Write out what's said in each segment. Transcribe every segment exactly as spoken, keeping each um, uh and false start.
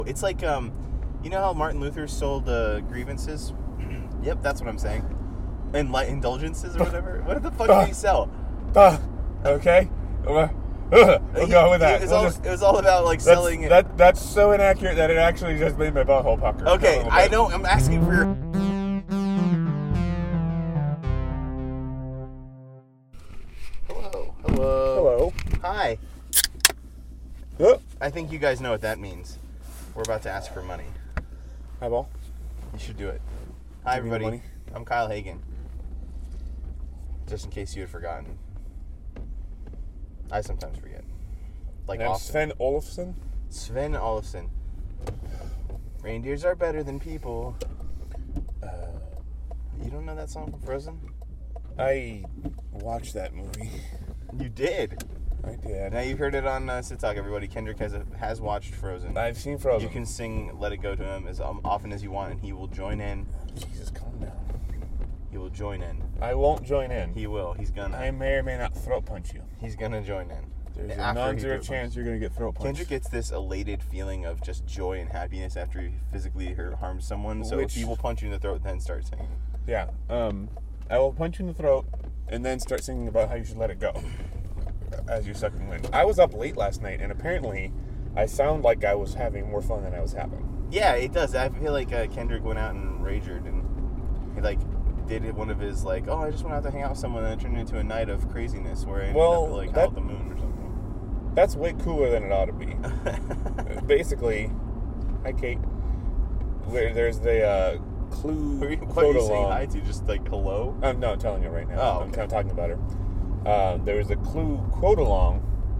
It's like, um, you know how Martin Luther sold uh, grievances? Yep, that's what I'm saying. And light indulgences or whatever. What the fuck did he sell? Uh, okay. Uh, we'll He- go with that. It was, We'll all, just- it was all about like that's, selling. that, that's so inaccurate that it actually just made my butthole pucker. a Okay, little I bit. know. I'm asking for your. Hello. Hello. Hello. Hi. Oh, I think you guys know what that means. We're about to ask for money. eyeball. You should do it. Hi, Give me the everybody. money. I'm Kyle Hagen. Just in case you had forgotten. I sometimes forget. Like And I'm often. Sven Olafsson. Sven Olafsson. Reindeers are better than people. Uh, You don't know that song from Frozen? I watched that movie. You did. I did. Now you've heard it on uh, Sit Talk, everybody. Kendrick has a, has watched Frozen. I've seen Frozen. You can sing "Let It Go" to him as um, often as you want, and he will join in. Jesus, calm down. He will join in. I won't join in. He will. He's gonna. I may or may not throat punch you. He's gonna join in. There's a After he non-zero throat chance punches. you're going to get throat punched. Kendrick gets this elated feeling of just joy and happiness after he physically hurt, harms someone. So Which- he will punch you in the throat, then start singing. Yeah. Um, I will punch you in the throat and then start singing about how you should let it go as you're sucking wind. I was up late last night, and apparently I sound like I was having more fun than I was having. Yeah, it does. I feel like uh, Kendrick went out and ragered, and he like did one of his like, oh, I just went out to hang out with someone, and it turned into a night of craziness where I ended Well, up like that- out the moon or something. That's way cooler than it ought to be. Basically, hi Kate. Where there's the uh, clue Who are you, what are quote you saying along. hi to? Just like hello? Um, no, I'm telling you right now. Oh, I'm okay. kind of talking about her. Uh, there was a Clue quote along,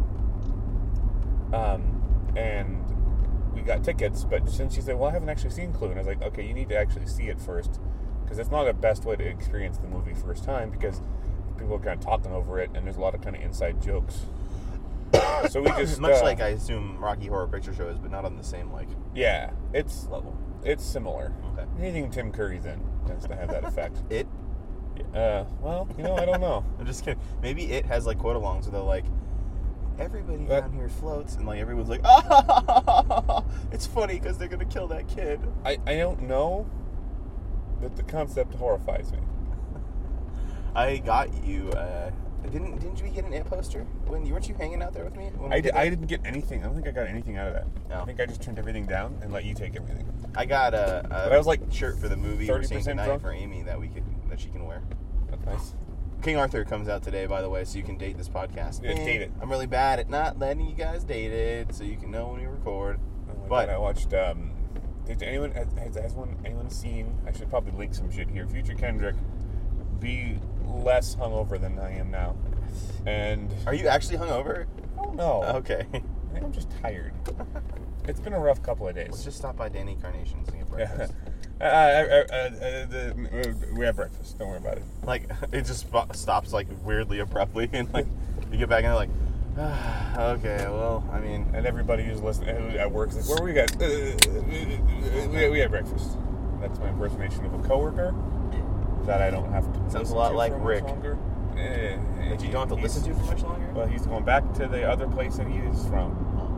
um, and we got tickets. But since she said, "Well, I haven't actually seen Clue," and I was like, "Okay, you need to actually see it first, because it's not the best way to experience the movie first time because people are kind of talking over it, and there's a lot of kind of inside jokes." So we just Much uh, like I assume Rocky Horror Picture Show is, but not on the same like yeah, it's level. it's similar. Okay. Anything Tim Curry's in tends to have that effect. It? Uh, well, you know, I don't know. I'm just kidding. Maybe it has like quote alongs where they're like, everybody That- down here floats, and like everyone's like, ah, it's funny because they're gonna kill that kid. I, I don't know, but the concept horrifies me. I got you. Uh, didn't didn't you get an It poster when you weren't you hanging out there with me? When we I, did di- I that? didn't get anything. I don't think I got anything out of that. No. I think I just turned everything down and let you take everything. I got a, a But I was, like, shirt for the movie we're seeing thirty percent tonight drunk? for Amy that we could that she can wear. That's nice. King Arthur comes out today, by the way, so you can date this podcast. Yeah, Eh, date it. I'm really bad at not letting you guys date it, so you can know when we record. Oh my But- God, I watched. Um, did anyone has, has, has one anyone seen? I should probably link some shit here. Future Kendrick, be less hungover than I am now, and Are you actually hungover? I don't know. Okay. I think I'm just tired. It's been a rough couple of Let's days. just stop by Danny Carnation's and get breakfast. uh, uh, uh, uh, the, we have breakfast. Don't worry about it. Like, it just sp- stops, like, weirdly abruptly, and, like, you get back and they're like, ah, okay, well, I mean, And everybody who's listening who at work is like, "Where were you guys?" Uh, we, we had breakfast. That's my impersonation of a coworker that I don't have to. Sounds listen a lot to like for much Rick. Longer. Eh, that you don't have to he's- listen to for much longer? Well, he's going back to the other place that he is from.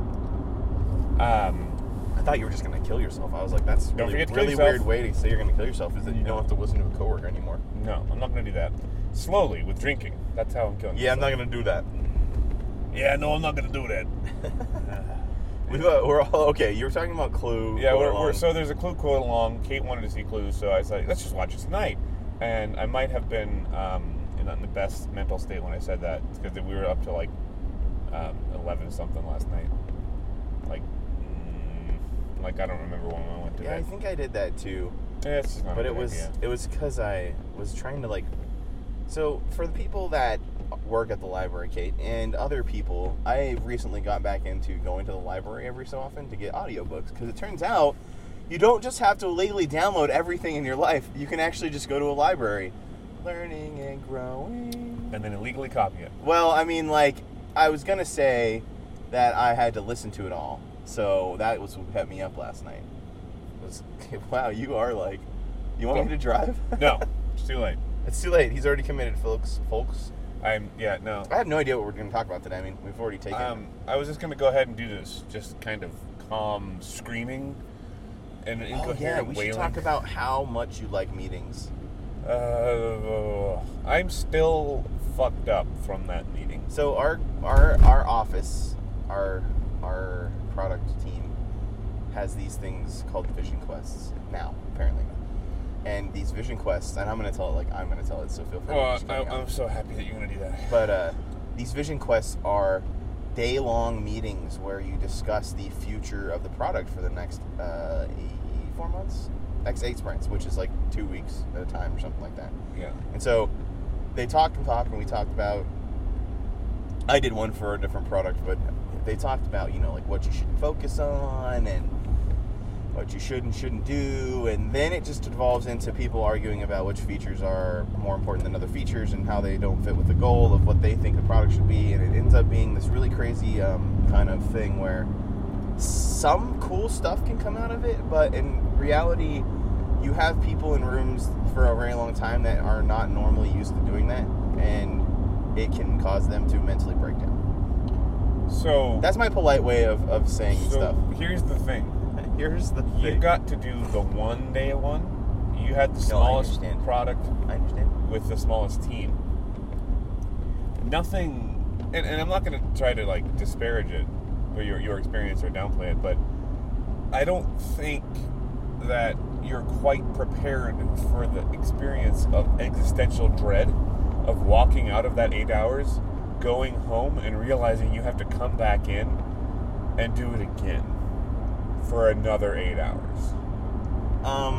Um, I thought you were just going to kill yourself. I was like, that's Don't really, forget to kill really yourself. weird way to say you're going to kill yourself, is that you No. don't have to listen to a coworker anymore. no, I'm not going to do that. Slowly with drinking. That's how I'm killing. Yeah, I'm myself. not going to do that. Yeah, no, I'm not going to do that. We've, uh, we're all, okay, you were talking about Clue. Yeah, Go we're, along. we're, so there's a Clue quote along. Kate wanted to see Clue, so I was like, let's just watch it tonight. And I might have been um, in not in the best mental state when I said that, because we were up to like um, eleven something last night. Like, mm, like I don't remember when I went to Yeah, I bed. think I did that too. Yeah, it's just not But a it good was idea. it was because I was trying to like. So for the people that work at the library, Kate, and other people, I recently got back into going to the library every so often to get audiobooks, because it turns out you don't just have to illegally download everything in your life. You can actually just go to a library, learning and growing. And then illegally copy it. Well, I mean, like, I was gonna say that I had to listen to it all, so that was what kept me up last night. Was, wow, you are like, you want me to drive? No, it's too late. It's too late. He's already committed, folks. Folks. I'm yeah no. I have no idea what we're going to talk about today. I mean, we've already taken. Um, I was just gonna go ahead and do this, just kind of calm screaming and an Oh incoherent yeah, we wailing. should talk about how much you like meetings. Uh, I'm still fucked up from that meeting. So our our our office, our our product team has these things called vision quests now, apparently. And these vision quests, and I'm going to tell it like I'm going to tell it, so feel free Oh, to just I, cut me off. I'm so happy that you're going to do that. But uh, these vision quests are day-long meetings where you discuss the future of the product for the next uh, eight, four months, X eight sprints, which is like two weeks at a time or something like that. Yeah. And so they talked and talked, and we talked about. I did one for a different product, but they talked about you know like what you should focus on and what you should and shouldn't do, and then it just evolves into people arguing about which features are more important than other features and how they don't fit with the goal of what they think the product should be, and it ends up being this really crazy um, kind of thing where some cool stuff can come out of it, but in reality, you have people in rooms for a very long time that are not normally used to doing that, and it can cause them to mentally break down. So That's my polite way of, of saying so stuff. here's the thing. Here's the You thing. got to do the one day one. You had the No, I smallest understand. product I understand. with the smallest team. Nothing, and, and I'm not going to try to like disparage it or your your experience or downplay it, but I don't think that you're quite prepared for the experience of existential dread of walking out of that eight hours, going home, and realizing you have to come back in and do it again for another eight hours. Um,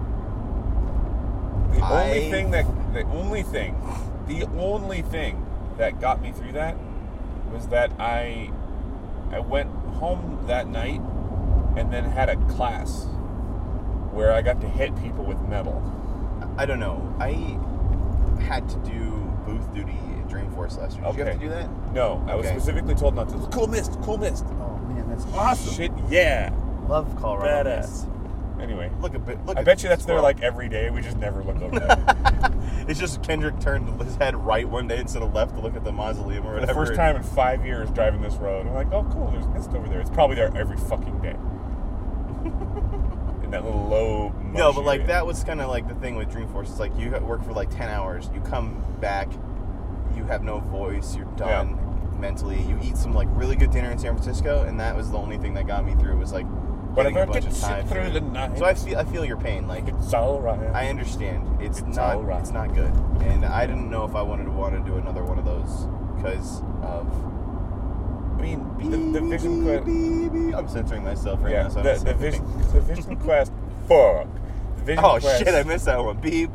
The I- only thing that, the only thing, the only thing that got me through that was that I, I went home that night and then had a class where I got to hit people with metal. I don't know. I had to do booth duty at Dreamforce last year. Did you have Okay. to do that? No, I was Okay. specifically told not to. Cool mist, cool mist. Oh man, that's awesome. Shit, yeah. Love Colorado Badass. Mist. Anyway, Look a bit. Look. I at bet you that's this there world. like every day. We just never look over there. It's just Kendrick turned his head right one day instead of left to look at the mausoleum or For whatever. the first time in five years driving this road, I'm like, oh cool, there's mist over there. It's probably there every fucking day. In that little low. No, mush but like area. that was kind of like the thing with Dreamforce. It's like you work for like ten hours, you come back, you have no voice, you're done mentally. You eat some like really good dinner in San Francisco, and that was the only thing that got me through. Was like But getting if a I bunch could of sit time through food. the night. So I feel I feel your pain. Like It's all right. I understand. It's, It's not all right. it's not good, and I didn't know if I wanted to want to do another one of those because of. I mean, the, the Vision Quest. Beep, beep. I'm censoring myself right Yeah, now. So the, I'm the Vision, the Vision Quest. Fuck. The Vision Oh Quest. shit! I missed that one. Beep.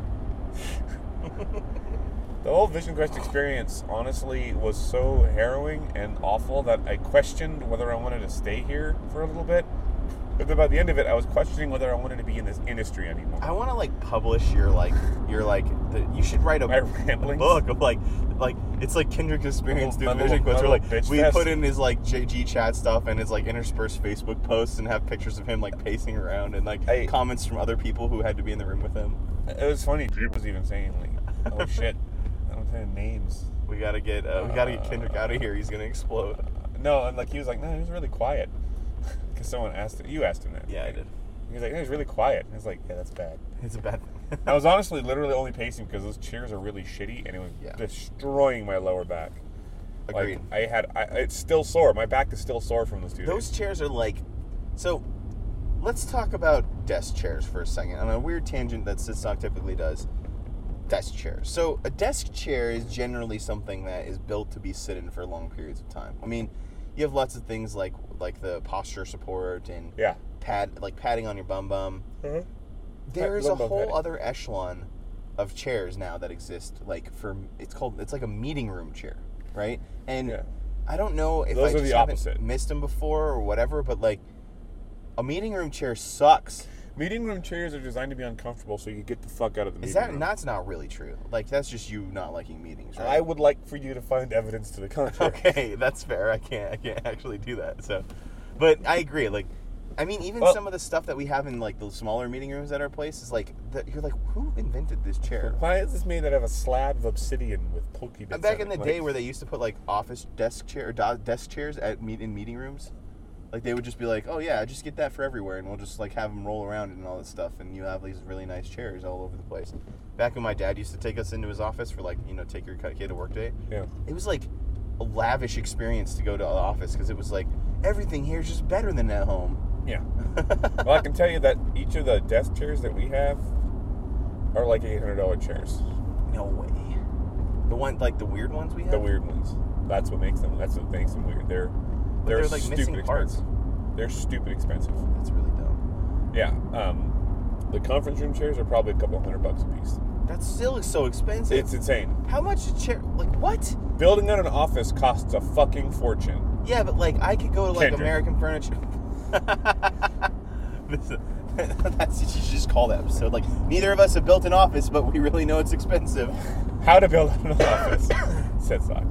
The whole Vision Quest experience, honestly, was so harrowing and awful that I questioned whether I wanted to stay here for a little bit. But then by the end of it, I was questioning whether I wanted to be in this industry anymore. I want to like publish your like your like the, you should write a My ramblings? book of like like it's like Kendrick's experience My through the little- Vision Quest. my Where little like bitch we fest. put in his like J G chat stuff and his like interspersed Facebook posts and have pictures of him like pacing around and like I- comments from other people who had to be in the room with him. It was funny. Drew was even saying, like, oh shit, I don't say names. We gotta get uh, we gotta get Kendrick out of here. He's gonna explode. No, and like he was like, no, he was really quiet. Because someone asked him, you asked him that. Yeah, I did. He was like, no, he's really quiet. I was like, yeah, that's bad. It's a bad thing. I was honestly literally only pacing because those chairs are really shitty and it was Yeah. destroying my lower back. Agreed. Like, I had, I, it's still sore. My back is still sore from those two Those days. chairs are like, so let's talk about desk chairs for a second. On a weird tangent that Sitstock typically does. Desk chairs. So a desk chair is generally something that is built to be sit in for long periods of time. I mean, you have lots of things like like the posture support and Yeah. pad like padding on your bum bum. Uh-huh. There's a Bum bum whole padding. other echelon of chairs now that exist. Like for it's called it's like a meeting room chair, right? And Yeah. I don't know if Those I are just the haven't opposite. missed them before or whatever, but like a meeting room chair sucks. Meeting room chairs are designed to be uncomfortable so you get the fuck out of the meeting Is that room. that's not really true? Like that's just you not liking meetings, right? I would like for you to find evidence to the contrary. Okay, that's fair. I can't I can't actually do that. So, but I agree. Like, I mean, even Well- some of the stuff that we have in like the smaller meeting rooms at our place is like that. You're like, who invented this chair? Why is this made out of a slab of obsidian with pokey bits? Back on in the it? day Like, where they used to put like office desk chair or do- desk chairs at meet in meeting rooms. Like they would just be like, oh yeah, just get that for everywhere, and we'll just like have them roll around and all that stuff, and you have these really nice chairs all over the place. Back when my dad used to take us into his office for like, you know, take your kid to work day. Yeah. It was like a lavish experience to go to the office because it was like everything here is just better than at home. Yeah. Well, I can tell you that each of the desk chairs that we have are like eight hundred dollars chairs. No way. The one, like the weird ones we have? The weird ones. That's what makes them. That's what makes them weird. They're But they're, they're like stupid missing expensive. parts. They're stupid expensive. That's really dumb. Yeah. Um, the conference room chairs are probably a couple hundred bucks a piece. That still is so expensive. It's insane. How much a chair? Like what? Building out an office costs a fucking fortune. Yeah, but like I could go to like Kendrick. American Furniture. This- That's what you should just call the episode. Like neither of us have built an office, but we really know it's expensive. How to build an office? Said Sock.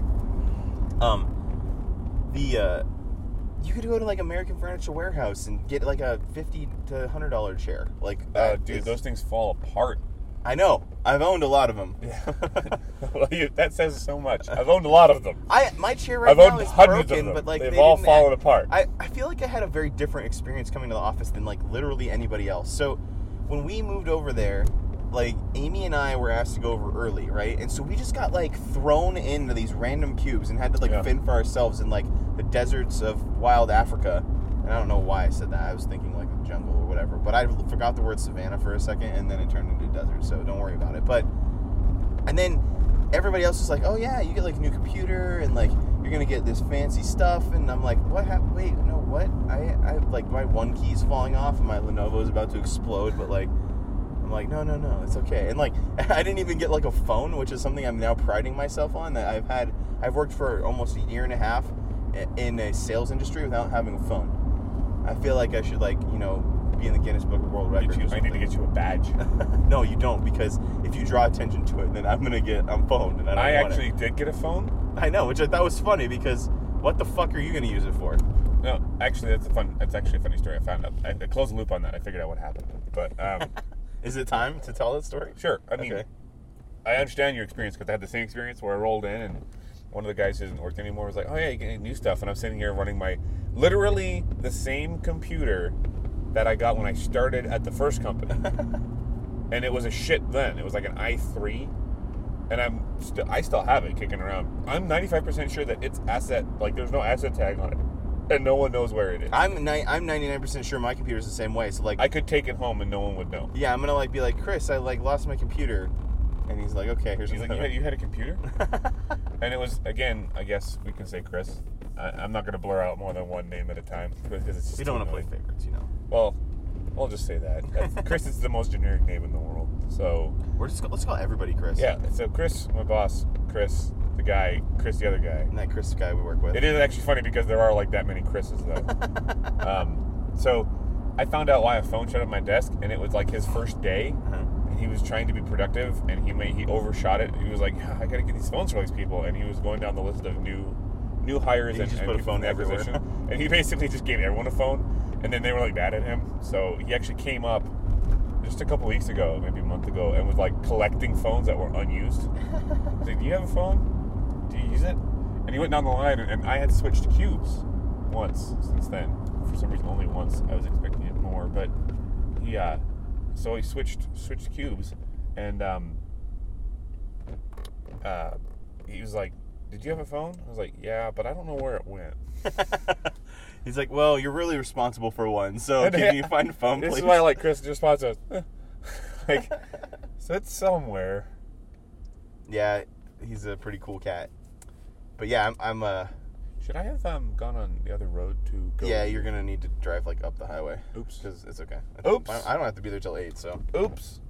Um, the uh, you could go to like American Furniture Warehouse and get like a fifty to hundred dollar chair. Like, Uh, that dude, is- those things fall apart. I know. I've owned a lot of them. Yeah. Well, you, that says so much. I've owned a lot of them. I my chair right I've now owned is hundreds broken, of them. but like They've they all didn't fallen act- apart. I, I feel like I had a very different experience coming to the office than like literally anybody else. So when we moved over there, like Amy and I were asked to go over early, right? And so we just got like thrown into these random cubes and had to like Yeah. fend for ourselves in like the deserts of wild Africa. And I don't know why I said that. I was thinking like the jungle or whatever. But I forgot the word savannah for a second, and then it turned into desert. So don't worry about it. But and then everybody else was like, "Oh yeah, you get like a new computer and like you're gonna get this fancy stuff." And I'm like, "What happened? Wait, no, what? I, I like my one key's falling off and my Lenovo is about to explode." But like, I'm like, "No, no, no, it's okay." And like, I didn't even get like a phone, which is something I'm now priding myself on. That I've had, I've worked for almost a year and a half in a sales industry without having a phone. I feel like I should like, you know, be in the Guinness Book of World Records. Get you- or I need to something. get you a badge. No, you don't, because if you draw attention to it, then I'm gonna get I'm phoned, and I don't I want actually it. did get a phone. I know, which I thought was funny because what the fuck are you gonna use it for? No, actually, that's a fun. That's actually a funny story. I found out. I, I closed the loop on that. I figured out what happened. But um, Is it time to tell that story? sure. I mean, Okay. I understand your experience because I had the same experience where I rolled in and one of the guys who hasn't worked anymore was like, "Oh yeah, you get new stuff," and I'm sitting here running my literally the same computer that I got when I started at the first company, and it was a shit then. It was like an i three, and I'm still I still have it kicking around. I'm ninety-five percent sure that it's asset like there's no asset tag on it, and no one knows where it is. I'm ni- I'm ninety-nine percent sure my computer's the same way. So like, I could take it home and no one would know. yeah, I'm gonna like be like, Chris, I like lost my computer, and he's like, okay, here's He's like, another. you had, you had a computer? And it was, again, I guess we can say Chris. I, I'm not going to blur out more than one name at a time because it's just We don't too want to play annoying. favorites, you know. Well, I'll just say that. That's- Chris is the most generic name in the world. So, We're just let's call everybody Chris. yeah. So Chris, my boss, Chris, the guy, Chris, the other guy. And that Chris guy we work with. It is actually funny because there are like that many Chris's though. um, so I found out why a phone shut at my desk, and it was like his first day. Uh-huh. He was trying to be productive, and he made, he overshot it. He was like, yeah, "I got to get these phones for these people," and he was going down the list of new new hires He and, just and put a people phone in everywhere. acquisition. And he basically just gave everyone a phone, and then they were like mad at him. So he actually came up just a couple weeks ago, maybe a month ago, and was like collecting phones that were unused. He's like, "Do you have a phone? Do you use it?" And he went down the line, and, and I had switched cubes once since then. For some reason, only once. I was expecting it more, but he uh, so he switched switched cubes. And um, uh, he was like, "Did you have a phone?" I was like, "Yeah, but I don't know where it went." He's like, well, you're really responsible for one, so And can I- you find a phone, This please? is why I like Chris' response was, eh. like, so it's somewhere. Yeah, he's a pretty cool cat. But yeah, I'm, I'm uh, Should I have um gone on the other road to go? yeah, you're gonna need to drive like up the highway. Oops. Because it's okay. Oops. I I don't have to be there till eight. So Oops.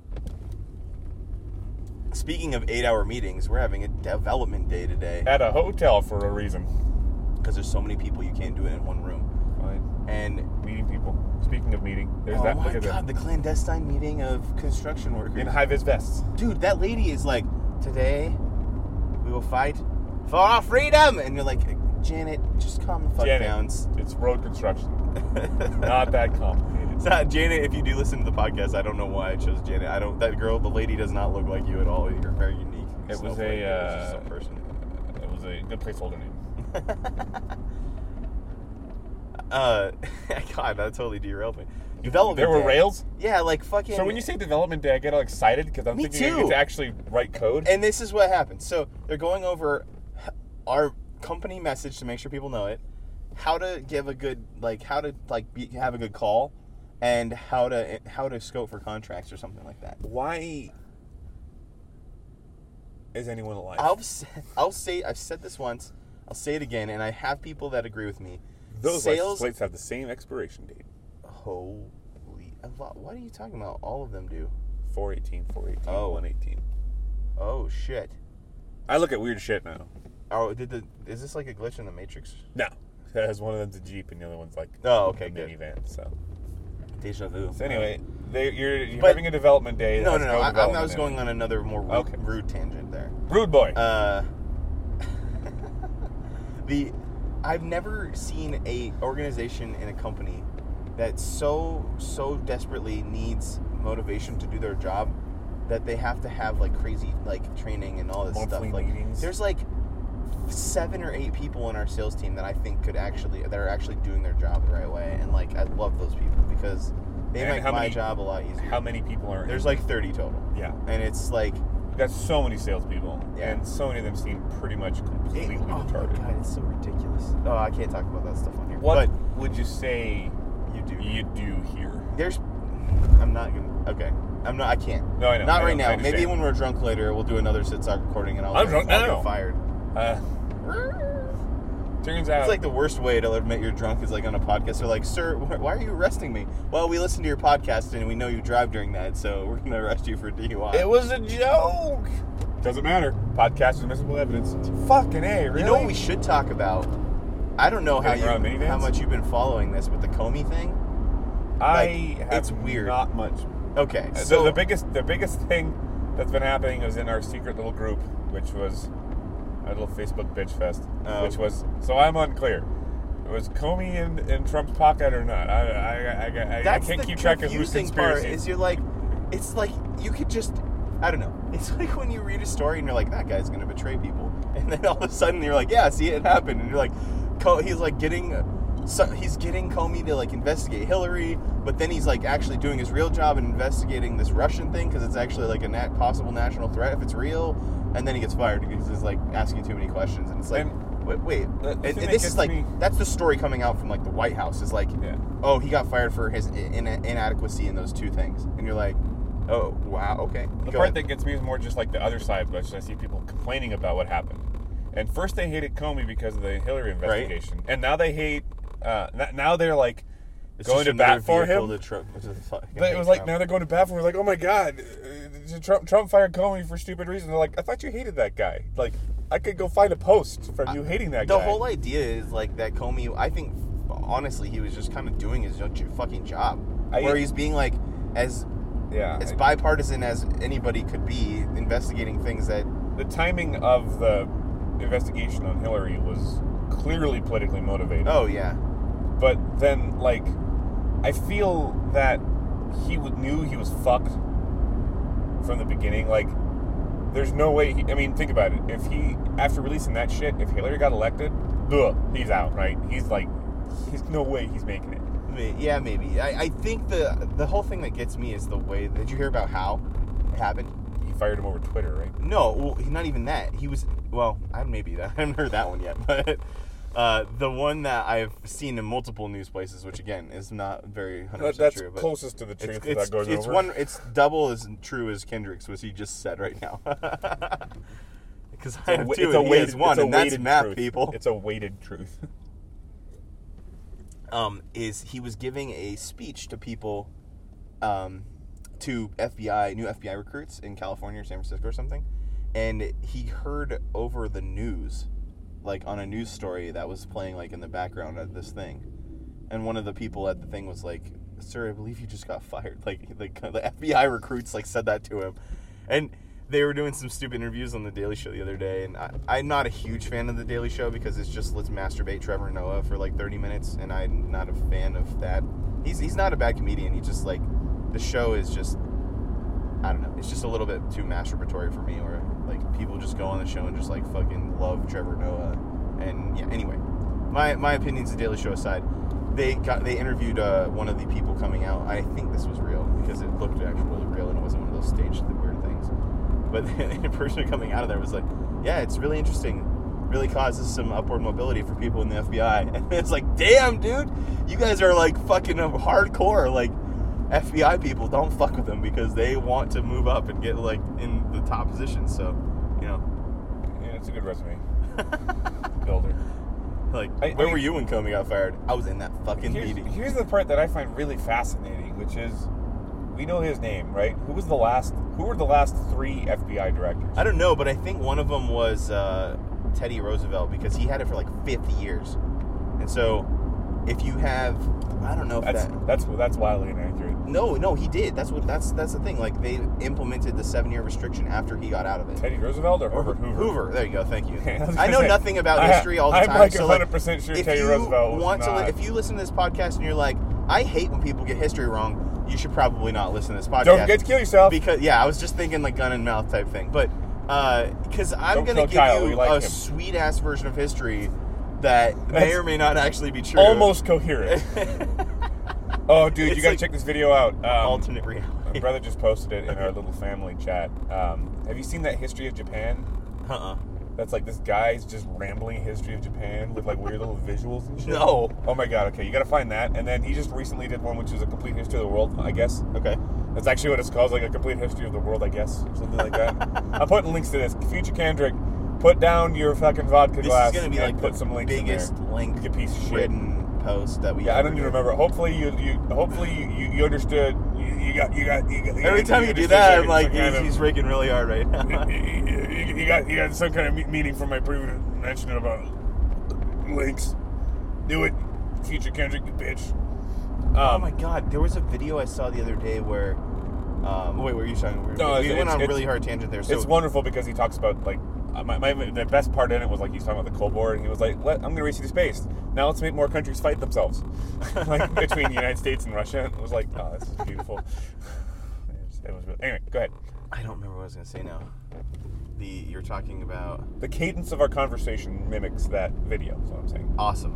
speaking of eight-hour meetings, we're having a development day today At a hotel for a reason. because there's so many people you can't do it in one room. Fine. And Meeting people. Speaking of meeting, there's oh that. my Look at god, the clandestine meeting of construction workers. that. In high-vis vests. Dude, that lady is like, today we will fight for our freedom, and you're like, Janet, just calm the fuck Janet, down. it's road construction. Not that complicated. It's not Janet. If you do listen to the podcast, I don't know why I chose Janet. I don't. That girl, the lady, does not look like you at all. You're very unique. It was Snowflake. a, It was just uh, some person. It was a good placeholder name. Uh, God, that totally derailed me. Development There were day. rails? Yeah, like fucking. So when you say development day, I get all excited because I'm Me thinking I too. get to actually write code. And this is what happens. So they're going over our company message to make sure people know it, how to give a good, like how to like be, have a good call, and how to how to scope for contracts or something like that. Why is anyone alive? I'll s- I'll say I've said this once. I'll say it again, and I have people that agree with me. Those Sales. license plates have the same expiration date. Holy, what are you talking about? All of them do. four eighteen, four eighteen, Oh. one eighteen. Oh shit. I look at weird shit now. Oh, did the is this like a glitch in the Matrix? No. As one of them's a Jeep and the other one's like Oh, okay, a good. minivan. So. Deja vu. so anyway, they, you're, you're But- having a development day. that No, has no, no. I, I development was in going it. on another more rude, Okay. rude tangent there. Rude boy. Uh, the I've never seen a organization in a company that so so desperately needs motivation to do their job that they have to have like crazy like training and all this Monthly stuff. Like meetings. there's like seven or eight people in our sales team that I think could actually that are actually doing their job the right way, and like I love those people because they And make how my many- job a lot easier. How many people are There's in? like thirty total, Yeah. and it's like We've got so many salespeople. Yeah. And so many of them seem pretty much completely oh my retarded. god, it's so ridiculous. Oh, I can't talk about that stuff on here. What But would you say you do. you do here? There's. I'm not gonna. Okay. I'm not. I can't. No, I know. Not I right know, I now. understand. Maybe when we're drunk later, we'll do another sit talk recording, and I'll, I'm get, drunk I'll now. get fired. Uh, turns out. It's like the worst way to admit you're drunk is like on a podcast. They're like, "Sir, wh- why are you arresting me?" Well, we listened to your podcast and we know you drive during that, so we're gonna arrest you for D U I. it was a joke. Doesn't matter. Podcast is admissible evidence. Fucking A, really? You know what we should talk about? I don't know how Getting you around minivans? how much you've been following this with the Comey thing. I like, have it's weird. not much. Okay, Uh, so the, the biggest the biggest thing that's been happening was in our secret little group, which was our little Facebook bitch fest, Oh. which was so I'm unclear. Was Comey in, in Trump's pocket or not? I I I, I, I that's can't the keep track of who's confusing part. conspiracy. Is you're like, it's like you could just, I don't know. It's like when you read a story and you're like, that guy's gonna betray people, and then all of a sudden you're like, yeah, see, it happened, and you're like, Co- he's like getting, so, he's getting Comey to like investigate Hillary, but then he's like actually doing his real job and investigating this Russian thing because it's actually like a nat- possible national threat if it's real, and then he gets fired because he's like asking too many questions, and it's like. And- Wait, wait. The and, thing and that this gets is like me- that's the story coming out from like the White House is like, Yeah. oh, he got fired for his in- inadequacy in those two things, and you're like, oh, wow, okay. The Go part ahead. that gets me is more just like the other side, which I see people complaining about what happened. And first they hated Comey because of the Hillary investigation, and now they hate. Uh, n- now they're like It's going just to another bat for vehicle him. to Trump- to fucking But it hate was like Trump. now they're going to bat for him. Like, oh my god, uh, Trump, Trump fired Comey for stupid reasons. They're like, I thought you hated that guy. Like, I could go find a post from you hating that the guy. whole idea is like that Comey. I think honestly, he was just kind of doing his own j- fucking job, I- where he's being like as yeah, as I- bipartisan as anybody could be, investigating things that. the timing of the investigation on Hillary was clearly politically motivated. Oh yeah, But then, like, I feel that he would, knew he was fucked from the beginning. Like, there's no way. He, I mean, think about it. If he, after releasing that shit, if Hillary got elected, ugh, he's out, right? He's like, he's no way he's making it. May- yeah, maybe. I, I think the the whole thing that gets me is the way. Did you hear about how it happened? He fired him over Twitter, right? No, well, not even that. He was well. I maybe that I haven't heard that one yet, but uh, the one that I've seen in multiple news places, which again is not very hundred percent That's true. But closest to the truth it's, without it's, going it's over. one. It's double as true as Kendrick's, which he just said right now. Because I have It's two, a and he weighted, has one, it's a and that's weighted math, truth. people. It's a weighted truth. um, is he was giving a speech to people, um, to F B I, new F B I recruits in California or San Francisco or something, and he heard over the news, like on a news story that was playing like in the background of this thing, and one of the people at the thing was like, "Sir, I believe you just got fired." Like the, the F B I recruits like said that to him, and they were doing some stupid interviews on The Daily Show the other day, and I, I'm not a huge fan of The Daily Show because it's just let's masturbate Trevor Noah for like thirty minutes, and I'm not a fan of that. He's he's not a bad comedian. He just like the show is just I don't know. It's just a little bit too masturbatory for me, where like people just go on the show and just like fucking love Trevor Noah, and yeah. Anyway, my my opinions of The Daily Show aside, they got they interviewed uh, one of the people coming out. I think this was real because it looked actually really real and it wasn't one of those staged weird things. But the person coming out of there was like, "Yeah, it's really interesting. Really causes some upward mobility for people in the F B I." And it's like, damn, dude, you guys are like fucking hardcore. Like F B I people, don't fuck with them because they want to move up and get like in the top positions. So, you know, yeah, it's a good resume builder. Like, I, where I, were you when Comey got fired? I was in that fucking here's, meeting. Here's the part that I find really fascinating, which is, we know his name, right? Who was the last? Who were the last three F B I directors? I don't know, but I think one of them was uh, Teddy Roosevelt because he had it for like fifty years, and so if you have, I don't know if that's, that that's that's wildly inaccurate. No, no, he did. That's what. That's that's the thing. Like they implemented the seven-year restriction after he got out of it. Teddy Roosevelt or Herbert Hoover? Hoover. There you go. Thank you. I, I know say, nothing about I, history all the I'm time. like so one hundred percent sure if Teddy you Roosevelt was want not. to, if you listen to this podcast and you're like, I hate when people get history wrong, you should probably not listen to this podcast. Don't get to kill yourself. Because yeah, I was just thinking like gun and mouth type thing, but because uh, I'm Don't gonna kill give Kyle, you like a him. sweet ass version of history that That's may or may not actually be true. Almost coherent. Oh, dude, It's you gotta like check this video out. Um, alternate My reality. brother just posted it in our little family chat. Um, have you seen that History of Japan? Uh-uh. That's like this guy's just rambling History of Japan with like weird little visuals and shit. No. Oh my god, okay, you gotta find that. And then he just recently did one which is a complete history of the world, I guess. Okay. That's actually what it's called, like a complete history of the world, I guess. Or something like that. I'm putting links to this. Future Kendrick, put down your fucking vodka This glass is gonna be and like put the some links biggest in there. link You piece of shit. written post that we Yeah, I ever don't even did. remember. Hopefully you, you hopefully you, you, you understood. You, you got you got you got. Every time you do understood that, some I'm like, kind he's, of- he's raking really hard right now. you, you got you got some kind of me- meaning from my previous mention about links. Do it, Future Kendrick, you bitch. Um, Oh my god, there was a video I saw the other day where. Um, wait, what were you saying? We, No, we it's- went on a it's- really hard tangent there. So It's wonderful because he talks about like uh, my, my the best part in it was like he's talking about the Cold War and he was like, Let, "I'm going to race you to space. Now let's make more countries fight themselves, like between the United States and Russia." It was like, "Oh, this is beautiful." It was, it was really, anyway, go ahead. I don't remember what I was going to say now. The you're talking about The cadence of our conversation mimics that video. That's what I'm saying.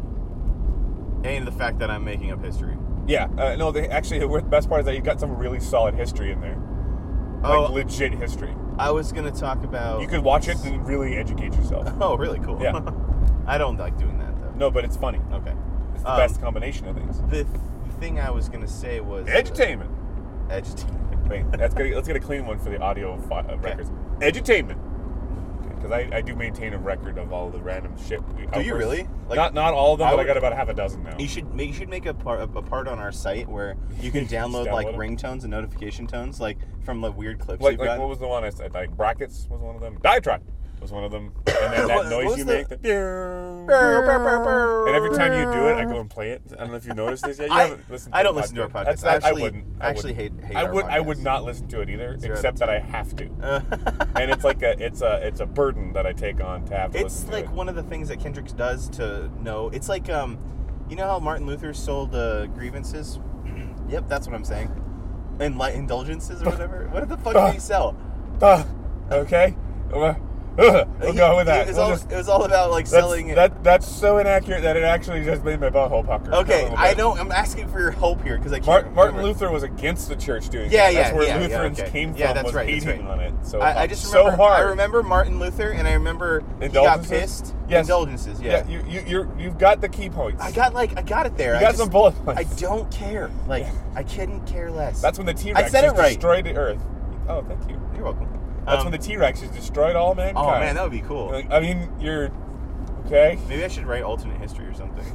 awesome, and the fact that I'm making up history. Yeah, uh, no. They actually, the best part is that you've got some really solid history in there, like Oh. legit history. I was going to talk about. You could watch it and really educate yourself. Oh, really cool. Yeah. I don't like doing that though. No, but it's funny. Okay. It's the Um, best combination of things. The th- thing I was going to say was Edutainment. Uh, edutainment. Wait, that's gonna, let's get a clean one for the audio fi- uh, records. Edutainment. Because I, I do maintain a record of all the random shit. we- Do you outbursts. really? Like, not not all of them, I but I would- got about half a dozen now. You should make you should make a part a part on our site where you can download Download like them? ringtones and notification tones like from the weird clips Like, you've like got. what was the one I said? Like brackets was one of them. Diatribe was one of them. And then that What- noise what you was make. the- The, Brr, brr, brr, brr. and every time you do it, I go and play it. I don't know if you noticed this yet. You I, haven't listened to I don't the listen to our podcast. That's I not, actually, I wouldn't. I I actually wouldn't. hate hate I our would. I would podcast. not listen to it either, Zero except out that of I have to. Uh, And it's like a it's a it's a burden that I take on to have to it's listen like to it. one of the things that Kendrick does to know. It's like um, you know how Martin Luther sold uh, grievances. Yep, that's what I'm saying. And light indulgences or whatever. What the fuck did he sell? Ah, okay. Uh, We'll He- go with that. It was, We'll all, just- it was all about like that's, selling it. that, that's so inaccurate that it actually just made my butthole pucker. a Okay, little I bit. know. I'm asking for your hope here because I can't. Martin, Martin remember. Luther was against the church doing Yeah, that. yeah, That's where yeah, yeah, Lutherans okay. came from. Yeah, that's was right, that's hating right. on it. So I, I hard- just so remember. hard. I remember Martin Luther, and I remember he got Indulgences? pissed. Yes. Indulgences. Yeah. Yeah, you you you're, you've got the key points. I got like I got it there. You I got just, some bullet points. I don't care. Like I couldn't care less. That's when the T I Rex said just it right. destroyed the Earth. Oh, thank you. You're welcome. That's Um, when the T Rex has destroyed all mankind. Oh man, that would be cool. Like, I mean, you're okay. Maybe I should write alternate history or something.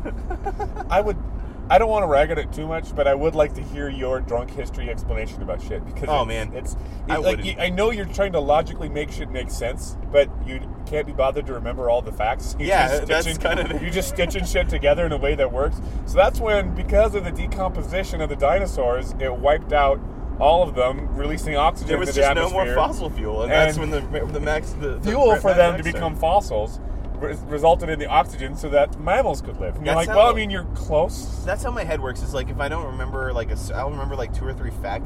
I would. I don't want to rag on it too much, but I would like to hear your drunk history explanation about shit because Oh, it's, man. it's I it, like wouldn't. you, I know you're trying to logically make shit make sense, but you can't be bothered to remember all the facts. You Yeah, just that's stitching- kind of- you're just stitching shit together in a way that works. So that's when, because of the decomposition of the dinosaurs, it wiped out all of them, releasing oxygen There was into just the no more atmosphere. fossil fuel, and, And that's when the the max the, the Fuel for Mad them Max to become started. fossils re- resulted in the oxygen so that mammals could live. And you're That's like, well, how- I mean, you're close. That's how my head works. Is like if I don't remember like a, s- I'll remember like two or three facts,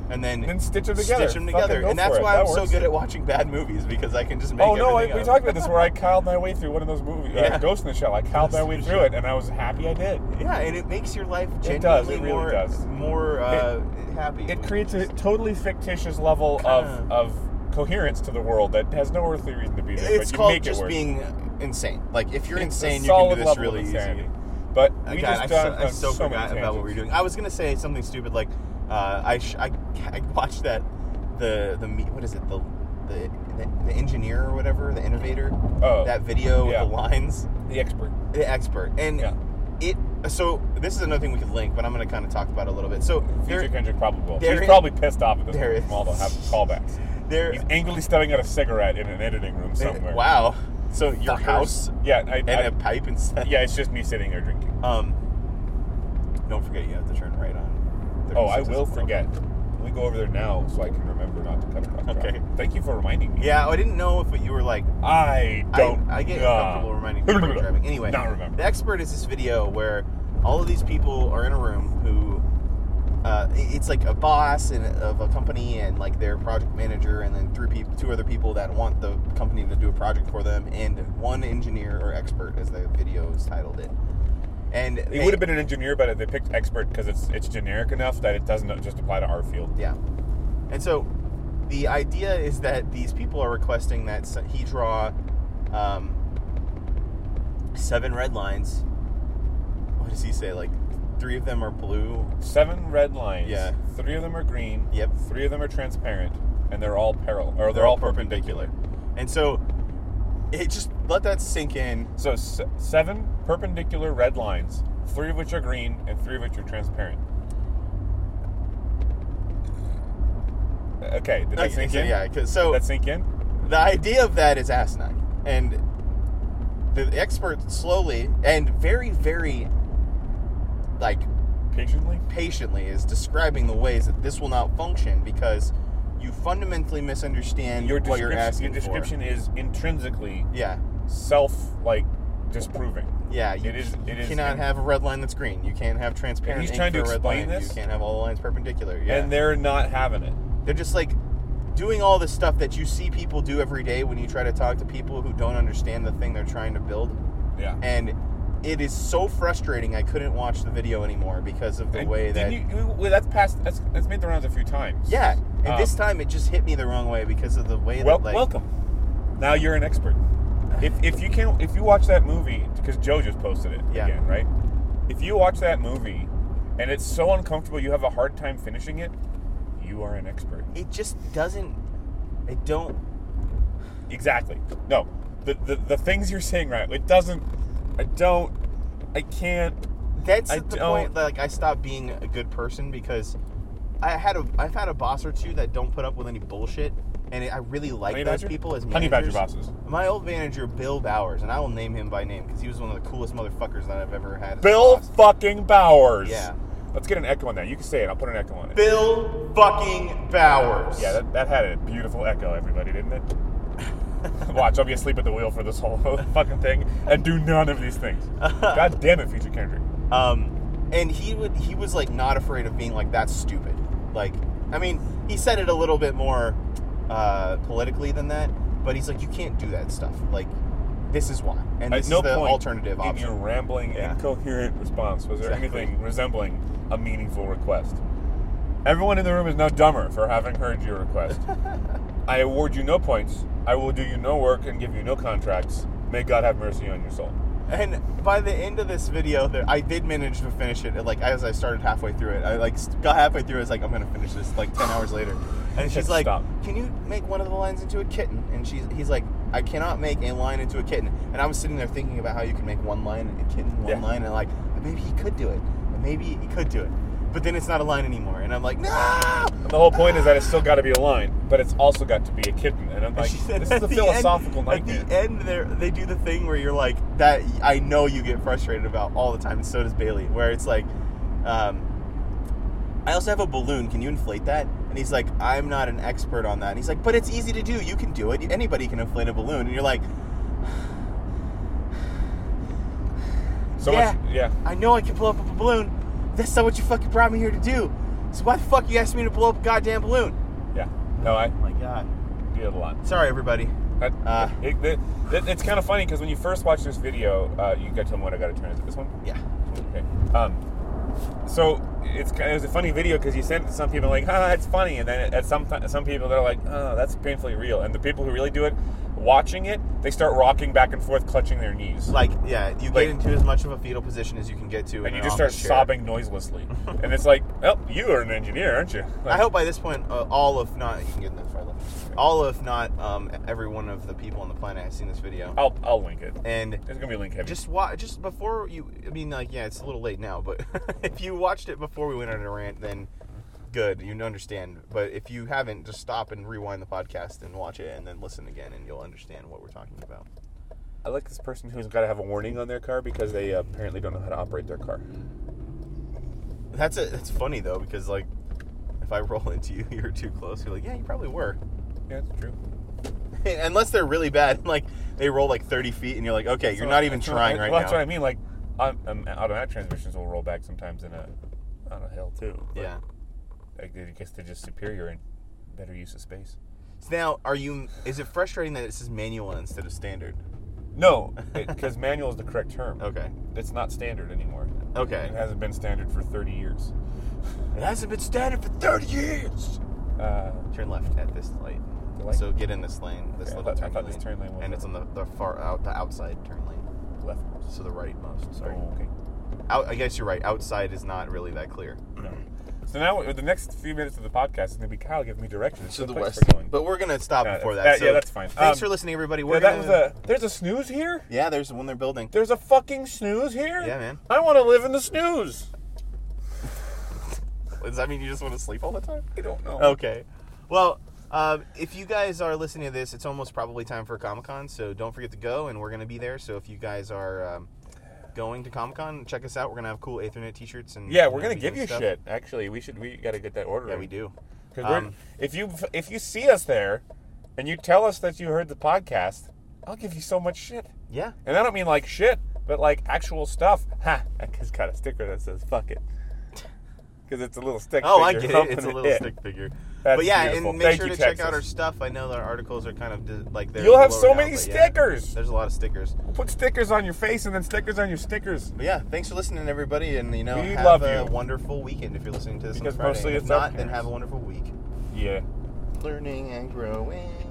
and then, then stitch them together. Stitch them Fucking together. go And that's for it. why That I'm so works. good at watching bad movies, because I can just make Oh no, I, everything we up. talked about this where I cowed my way through one of those movies, Yeah. uh, Ghost in the Shell. I cowed Ghost my in way the through Shell. it, and I was happy I did. Yeah, and it makes your life It genuinely does. It really more, does. more uh, happy. It creates a totally fictitious level Kinda. of of coherence to the world that has no earthly reason to be there. It's but you called make it just work. being insane. Like, if you're It's a insane, you can solid do this level of really easy. insanity. But we God, just I, done, so, I done so, so forgot many about what we were tangents. doing. I was gonna say something stupid like, uh, I, sh- I I watched that the the me- what is it the the the, the engineer or whatever, the innovator, Oh, that video yeah. with the lines, the expert. the expert, and Yeah. it. So this is another thing we could link, but I'm gonna kind of talk about it a little bit. So Future there, Kendrick probably will. there He's is- probably pissed off at this there point is- from all the have callbacks. there. He's angrily stubbing out a cigarette in an editing room somewhere. Wow. So your Fuckers. house Yeah, I, and I, a pipe instead. yeah, it's just me sitting there drinking. Um. Don't forget, you have to turn right on. Oh, I thirty-six will is broken. forget. Let me go over there now so I can remember not to cut across. Okay. traffic. Thank you for reminding me. Yeah, I didn't know if you were like. I don't. I, I get uh, uncomfortable reminding people of driving. Anyway, Not remember. The Expert is this video where all of these people are in a room who. Uh, it's like a boss and of a company and like their project manager and then three people, two other people that want the company to do a project for them, and one engineer or expert, as the video is titled it. And It they- would have been an engineer, but they picked expert because it's it's generic enough that it doesn't just apply to our field. Yeah. And so the idea is that these people are requesting that s- he draw um, seven red lines. What does he say? Like three of them are blue. Seven red lines. Yeah. Three of them are green. Yep. Three of them are transparent, and they're all parallel, or they're, all perpendicular. And so it just let that sink in. So s- seven perpendicular red lines, three of which are green and three of which are transparent. Okay, did that Like, sink so, in? Yeah. 'cause- So Did that sink in? the idea of that is asinine, and the expert slowly and very, very like Patiently? patiently is describing the ways that this will not function because you fundamentally misunderstand Your what you're description, asking your description is intrinsically for. Yeah, self like disproving. yeah. You It is- it is cannot in- have a red line that's green. You can't have transparent. he's ink trying to for a red explain line. this? You can't have all the lines perpendicular. Yeah, And they're not having it. they're just like doing all this stuff that you see people do every day when you try to talk to people who don't understand the thing they're trying to build. Yeah. And it is so frustrating. I couldn't watch the video anymore because of the And way that. didn't you, you- well, that's passed. That's, that's made the rounds a few times. Yeah, and Um, this time it just hit me the wrong way because of the way Well, that like. welcome. Now you're an expert. If if you can't, if you watch that movie, because Joe just posted it Yeah. again, right? If you watch that movie and it's so uncomfortable, you have a hard time finishing it. You are an expert. It just doesn't. I don't. Exactly. No, the the, the things you're saying, right? It doesn't. I don't. I can't. That's I the don't- point. That, like I stopped being a good person because I had a. I've had a boss or two that don't put up with any bullshit, and it, I really like Honey those Badger? people as Honey managers. Badger bosses. My old manager, Bill Bowers, and I will name him by name because he was one of the coolest motherfuckers that I've ever had. as a Bill boss. fucking Bowers. Yeah. Let's get an echo on that. You can say it. I'll put an echo on it. Bill fucking Bowers. Yeah, that, that had a beautiful echo, everybody, didn't it? Watch, I'll be asleep at the wheel for this whole fucking thing and do none of these things. God damn it, Future Kendrick. Um, and he would he was like not afraid of being like that's stupid. Like, I mean, he said it a little bit more uh, politically than that, but he's like, you can't do that stuff. Like, this is why, and At this no is the point alternative in option. your rambling, Yeah. incoherent response was there Exactly. anything resembling a meaningful request. Everyone in the room is now dumber for having heard your request. I award you no points. I will do you no work and give you no contracts. May God have mercy on your soul. And by the end of this video, there, I did manage to finish it. Like as I started halfway through it, I like st- got halfway through. I was like, I'm gonna finish this. Like ten hours later, and she's like, Stop. "Can you make one of the lines into a kitten?" And she's he's like, "I cannot make a line into a kitten." And I was sitting there thinking about how you can make one line a kitten, one Yeah. line, and like maybe he could do it. Maybe he could do it. But then it's not a line anymore, and I'm like, no. And the whole point is that it's still got to be a line, but it's also got to be a kitten. And I'm like, She said this at is a the philosophical end, nightmare. At the end, there they do the thing where you're like that. I know you get frustrated about all the time, and so does Bailey. Where it's like, um, I also have a balloon. Can you inflate that? And he's like, I'm not an expert on that. And he's like, but it's easy to do. You can do it. Anybody can inflate a balloon. And you're like, So yeah, much, yeah. I know I can blow up a balloon. That's not what you fucking brought me here to do. So why the fuck you asked me to blow up a goddamn balloon? Yeah. No, I Oh my god. do it a lot. Sorry, everybody. That, Uh, it, it, it, it's kind of funny because when you first watch this video, uh, you got to tell me what I got to turn. Is it this one? Yeah. Okay. Um, so it's kind of, it was a funny video because you sent it to some people like, ah, it's funny, and then at some some people they're like, oh, that's painfully real, and the people who really do it, watching it, they start rocking back and forth, clutching their knees, Like, yeah, you Like- get into as much of a fetal position as you can get to, in and you an just start office chair. sobbing noiselessly, and it's like, well, you are an engineer, aren't you? Like, I hope by this point, uh, all of not you can get in that far left. All of not um, every one of the people on the planet has seen this video, I'll I'll link it. and It's gonna be link heavy. just watch just before you. I mean, like, yeah, it's a little late now, but if you watched it before we went on a rant, then good, you understand. But if you haven't, just stop and rewind the podcast and watch it, and then listen again, and you'll understand what we're talking about. I like this person who's got to have a warning on their car because they uh, apparently don't know how to operate their car. That's a, that's funny though, because like, if I roll into you, you're too close. You're like, yeah, you probably were. Yeah, it's true. Unless they're really bad, like they roll like thirty feet, and you're like, okay, That's you're what- not even that's what- trying right well, now. That's what I mean. Like, um, um, automatic transmissions will roll back sometimes in a on a hill too. But Yeah. I guess they're just superior in better use of space. So now, are you? Is it frustrating that it says manual instead of standard? No, because manual is the correct term. Okay. It's not standard anymore. Okay. It hasn't been standard for thirty years. It hasn't been standard for thirty years. Uh, Turn left at this light. The light? So get in this lane, this Okay, I little thought- I turn thought lane. this turn lane was and the- it's on the, the far out, the outside turn lane. left. So the rightmost. Sorry. Oh, okay. Out, I guess you're right. Outside is not really that clear. No. So now the next few minutes of the podcast is going to be Kyle giving me directions To the place west. we're going. But we're gonna stop Yeah, before that. that- so yeah, that's fine. Thanks Um, for listening, everybody. We're Yeah, that gonna, was a. There's a snooze here. Yeah, there's one they're building. There's a fucking snooze here. Yeah, man. I want to live in the snooze. Does that mean you just want to sleep all the time? I don't know. Okay. Well, um, if you guys are listening to this, it's almost probably time for Comic-Con, so don't forget to go, and we're going to be there. So if you guys are um, going to Comic-Con, check us out. We're going to have cool Aethernet t-shirts. And Yeah, you we're know, gonna be give doing you stuff. shit. Actually, we should. We got to get that order. Yeah, we do. Because we're Um, if you if you see us there, and you tell us that you heard the podcast, I'll give you so much shit. Yeah. And I don't mean like shit, but like actual stuff. Ha! I just got a sticker that says "fuck it," because it's a little stick. Oh, I figure get it. It's a humping little it. stick figure. That's but yeah, beautiful. and make Thank sure you, to check out Texas. our stuff. I know that our articles are kind of di- like they're You'll have lower so now, many but yeah, stickers. there's a lot of stickers. Put stickers on your face and then stickers on your stickers. But yeah, thanks for listening, everybody, and you know, We have love a you. wonderful weekend if you're listening to this Because on Friday. mostly If it's our not, then parents. have a wonderful week. Yeah. Learning and growing.